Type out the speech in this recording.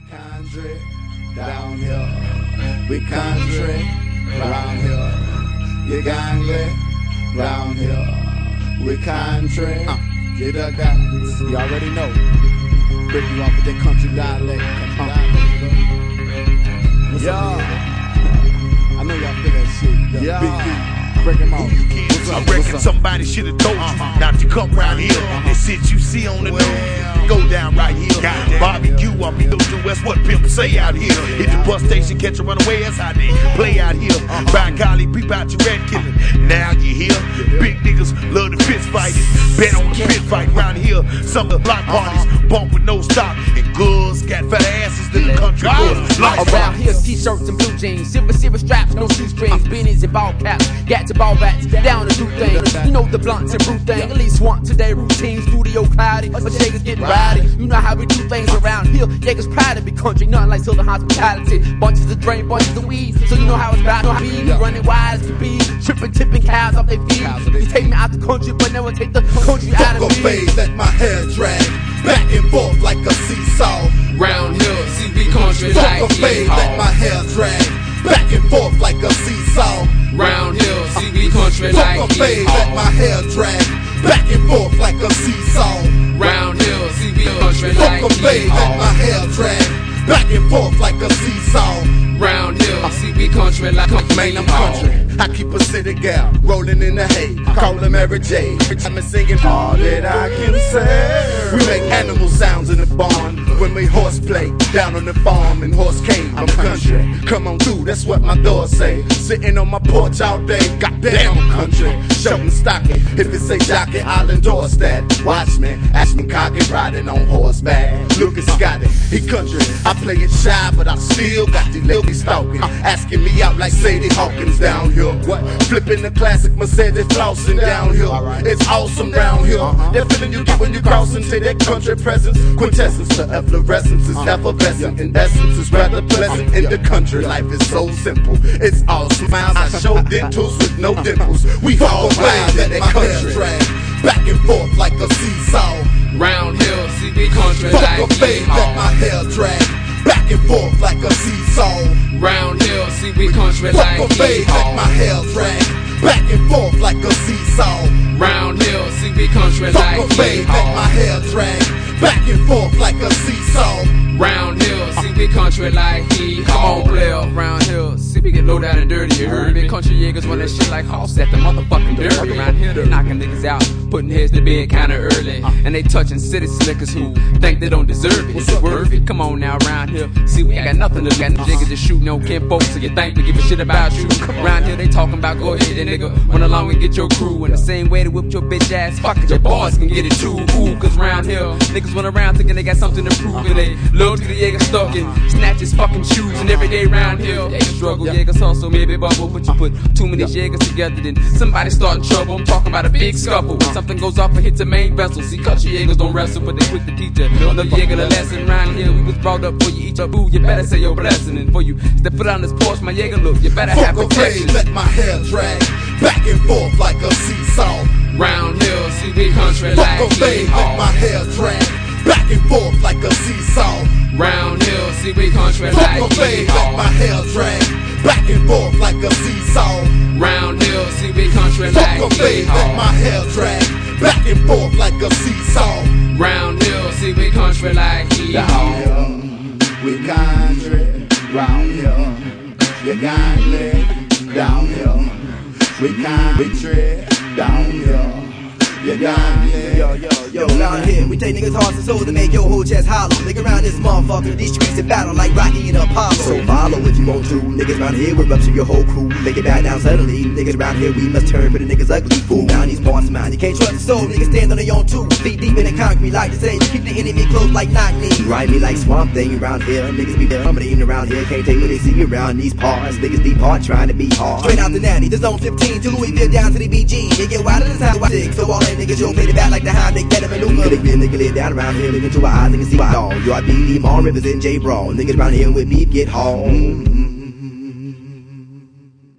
Country down here, we country round here. You gangly round here, we country. You dug that? You already know. Break you off with that country dialect. I know y'all feel that shit. Yeah. Big break them off. I reckon somebody should have told you not to come round here. That shit you see on the news, go down right here. Barbecue, I'm in the West, what people say out here. Hit the bus station, catch a runaway, that's how they play out here. By golly, peep out your red killing. Now you hear, big niggas love the fist fighting. Bet on the pit fight round here. Some of the block parties bump with no stop. And girls got fat asses in the country girls. Around here, t-shirts and blue jeans, silver straps, no shoestrings, beanies and ball caps, gats and ball bats, down to do things. You know the blunts and brew thing, at least want today routine, studio cloudy, but Jaegers getting rowdy. You know how we do things around here. Jaegers proud to be country, nothing like Southern hospitality. Bunches of drain, bunches of weed, so you know how it's about to be. We running wide as can be, tripping, tipping cows off their feet. You take me out the country, but never take the country out of me. Fade, let my hair drag back and forth like a seesaw. Round here, see we country like Fuck a fade, let my hair drag back and forth like a seesaw. Round here, see we country like Fuck a fade, let my hair drag back and forth like a seesaw. Round here, see we country like Fuck a fade, let my hair drag back and forth like a seesaw. Round here, see we country like Man, I'm country. I keep a city gal rolling in the hay. Call her Mary J. I'm singing all that I can say. We make animal sounds in the barn when we horseplay down on the farm and horse came. I'm country. Come on through, that's what my door say. Sitting on my porch all day. Goddamn, I'm country. Shouting stocking. If it say jockey, I'll endorse that. Watch me, Ashman cocky riding on horseback. Look at Scotty, he country. I play it shy, but I still got the ladies stalking, asking me out like Sadie Hawkins down here. What? Flipping the classic Mercedes, flossing down here. It's awesome round here. That feeling you get when you cross into that country presence. Quintessence to efflorescence is effervescent. In essence, it's rather pleasant. In the country, life is so simple. It's all smiles. I show dentals with no dimples. We all wild in that country. Back and forth like a seesaw. Round here, see we country Fuck like a fade, let my hair drag back and forth like a seesaw. Round here, see we country like Fuck a fade, let my hair drag back and forth like a seesaw. Round here, see we country like Fuck a fade, let my hair drag back and forth like a seesaw. Round here, see we country like he. Come on, player. Round here, see we get low down and dirty. You heard me? Country Jaegers run that shit like Hoss at the motherfucking derby. Around here, they knocking niggas out, putting heads to bed kinda early, and they touching city slickers who think they don't deserve it. Is it worth it? Come on now, round here, see we ain't got nothing to got no niggas just shooting no kin folks, so you think we give a shit about you? Round here, they talking about go ahead and nigga run along and get your crew. In the same way to whip your bitch ass, fuck it, your boys can get it too. Ooh, cause round here, niggas run around thinking they got something to prove, and they load to the Jaeger stuck and snatch his fucking shoes. And every day round here, Jaeger struggle, Jaegers hustle, maybe bubble, but you put too many Jaegers together, then somebody starting trouble. I'm talking about a big scuffle. When something goes off and hits the main vessel. See, country Jaegers don't wrestle, but they quick to teach you another Jaeger a lesson. Round here, we was brought up for you eat your food, you better say your blessing. And for you step foot on this porch, my Jaeger look, you better have protection. Let my hair drag back and forth like a seesaw. Round here, see we country like Fuck a fade, let my hair drag back and forth like a seesaw. Round here, see we country Fuck like a fade, let my hair drag back and forth like a seesaw. Round here, see we country like Fuck a fade, let my hair drag back and forth like a seesaw. Round here, see we country like he. We country round here. You gangly down here. We country down here. You gangly. Yo, around here, we take niggas' hearts and souls to make your whole chest hollow. Nigga around this motherfucker, these streets in battle like Rocky and Apollo. So follow if you want to. Niggas around here, we'll rupture your whole crew. Make it back down suddenly. Niggas around here, we must turn for the niggas ugly. Fool down these parts, man. You can't trust the soul. Niggas stand on their own too. Feet deep in the concrete, like to say. You keep the enemy close like knock knee. Ride me like Swamp Thing around here. Niggas be dominating around here. Can't take what they see around these parts. Niggas be hard trying to be hard. Straight out the natty, the zone 15 to Louisville down to the BG. They get wilder than time. So all that niggas, you'll play the bat like the hound. They get a maneuver. Nigga live down around here, look into our eyes, nigga see my dog. UIB, Lee, Mon Rivers, and J. Brawl. Niggas around here with beef get home.